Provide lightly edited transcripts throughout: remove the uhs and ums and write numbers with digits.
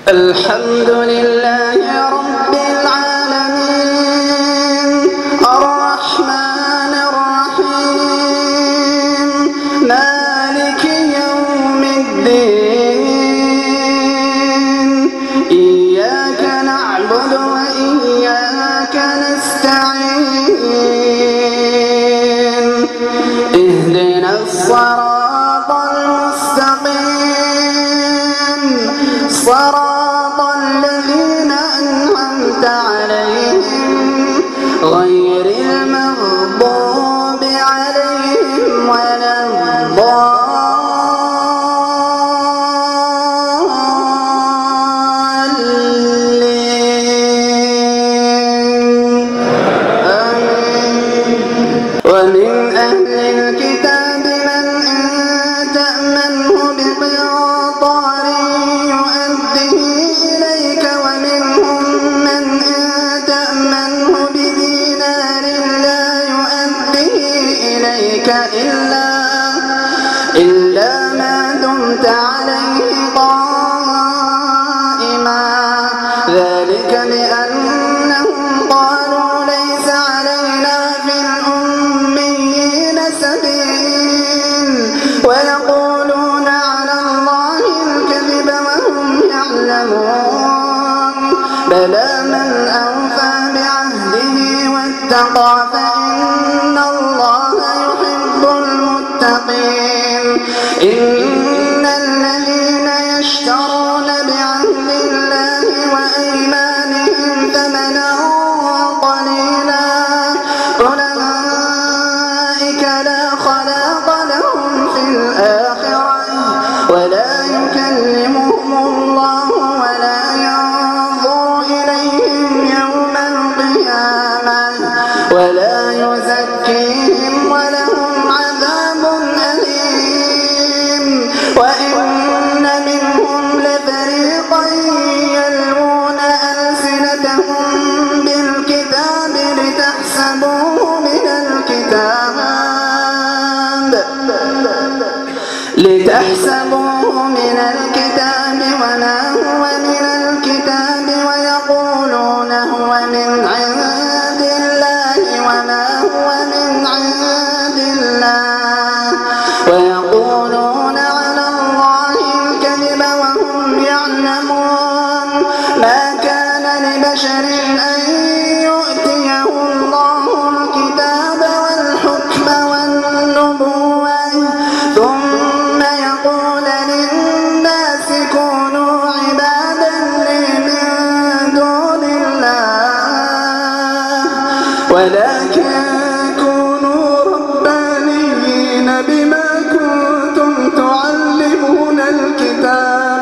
الحمد لله رب العالمين الرحمن الرحيم مالك يوم الدين إياك نعبد وإياك نستعين اهدنا الصراط المستقيم صراط الذين أنعمت عليهم غير المغضوب عليهم ولا الضالين آمين. ومن أهل الكتاب من إن تأمنه بقنطار يؤديه إليك ومنهم من إن تأمنه بدينار لا يؤديه إليك إلا ما دمت عليه قائما ذلك بأنهم قالوا ليس علينا في الأميين سبيل ويقولون على الله الكذب وهم يعلمون بلى من أوفى بعهده واتقى فإن الله يحب المتقين إن الذين يشترون بعهد الله وأيمانهم ثمنا قليلا أولئك لا خلاق لهم في الآخرة ولا يكلمهم الله ولا ينظر إليهم يوم القيامة ولا يزكيهم ولهم عذاب أليم وإن منهم لفريقا يلوون ألسنتهم بالكتاب لتحسبوه من الكتاب وما هو من الكتاب ويقولون هو من عند الله وما هو من عند الله ويقولون على الله الكذب وهم يعلمون ما كان لبشر أن يؤتيه الله الكتاب والحكم والنبوة ثم يقول للناس كونوا عبادا لي من دون الله ولكن كونوا ربانيين بما كنتم تعلمون الكتاب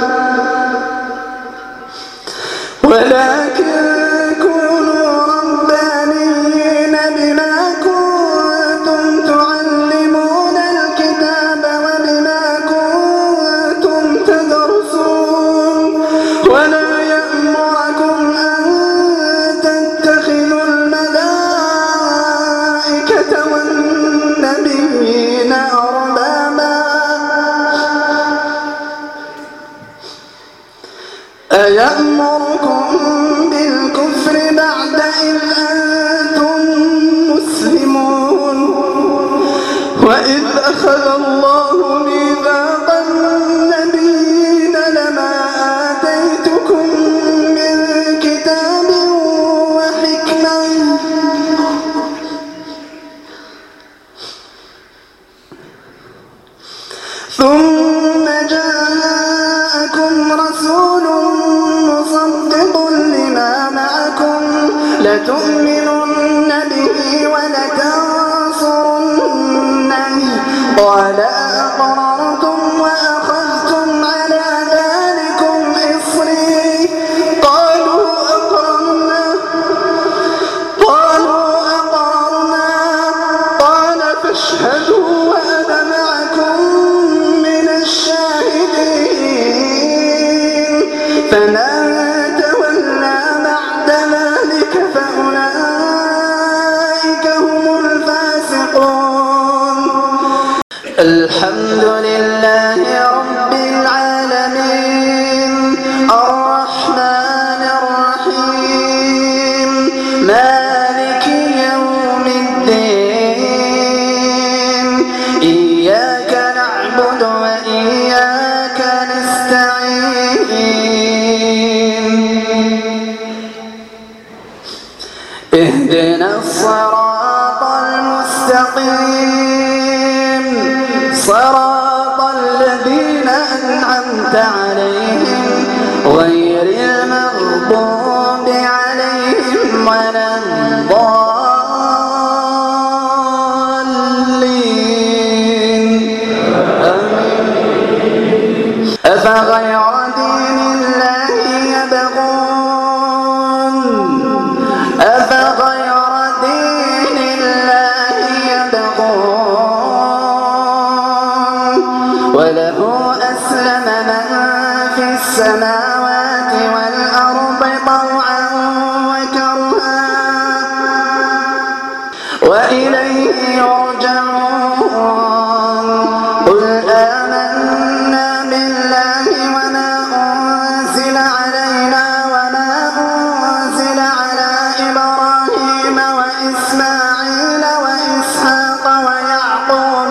ولكن كونوا ربانيين بما كنتم تعلمون الكتاب وبما كنتم تدرسون ولا يأمركم أن تتخذوا الملائكة والنبيين أربابا أيأمركم بالكفر بعد إذ أنتم مسلمون وإذ أخذ الله ميثاق النبيين لما آتيتكم من كتاب وحكمة ثم جاءكم رسول مصدق لما معكم لتؤمنن به ولتنصرنه قال أقررتم وأخذتم على ذلكم إصري قالوا أقررنا قال فاشهدوا وأنا معكم من الشاهدين فمن تولى بعد ذلك فأولئك هم الفاسقون. الحمد لله رب العالمين اهدنا الصراط المستقيم صراط الذين أنعمت عليهم غير المغضوب عليهم ولا الضالين آمين. أفغير دين الله يبغون وله أسلم من في السماوات والأرض طوعا وكرها وإليه يرجعون قل آمنا بالله وما أنزل علينا وما أنزل على إبراهيم وإسماعيل وإسحاق ويعقوب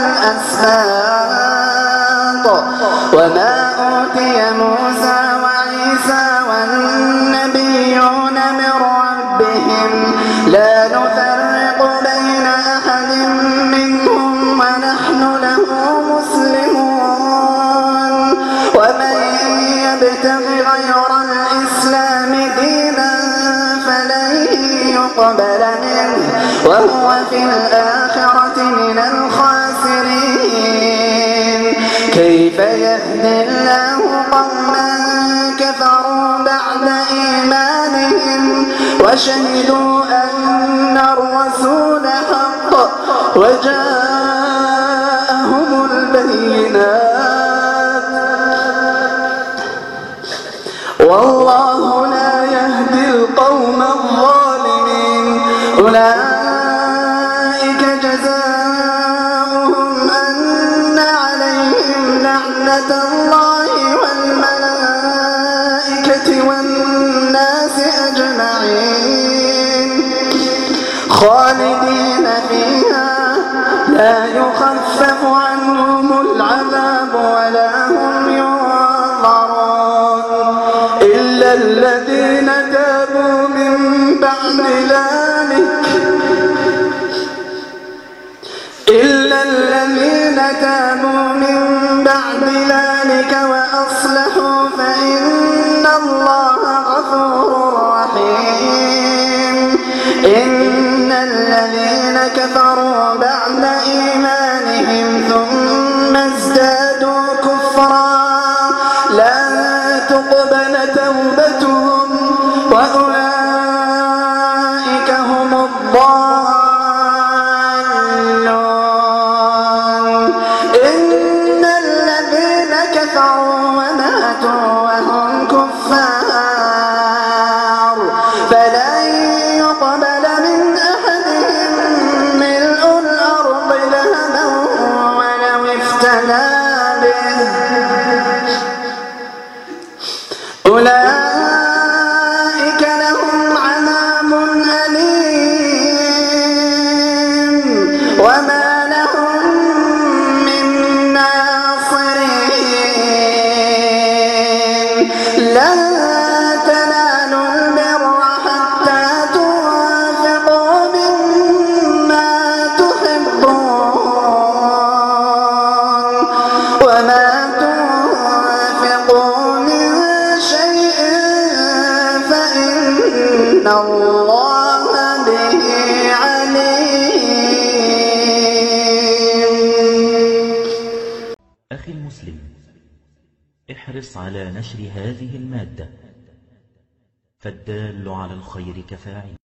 والأسباط وما أوتي موسى وعيسى والنبيون من ربهم لا نفرق بين أحد منهم ونحن له مسلمون ومن يبتغ غير الإسلام دينا فلن يقبل منه وهو في الآخرة من الخاسرين كيف يهدي الله قوما كفروا بعد إيمانهم وشهدوا أن الرسول حق وجاءهم البينات والله لا يهدي القوم الظالمين أولئك جزاؤهم أن عليهم لعنة الله والملائكة والناس أجمعين خالدين فيها لا يخفف عنهم العذاب ولا هم ينظرون إلا الذين تابوا من بعد ذلك وأصلحوا فإن الله غفور رحيم إن الذين كفروا بعد إيمانهم ثم ازدادوا كفرا لا تقبل توبتهم وأولئك هم الضالون إن الذين كفروا وماتوا وهم كفار فلن يقبل من أحدهم ملء الأرض ذهبا ولو افتدى به أولئك لهم عذاب أليم وما لهم من ناصرين لن تنالوا البر حتى تنفقوا مما تحبون وما تنفقوا من شيء فإن الله به عليم. أخي المسلم، احرص على نشر هذه المادة، فالدال على الخير كفاعل.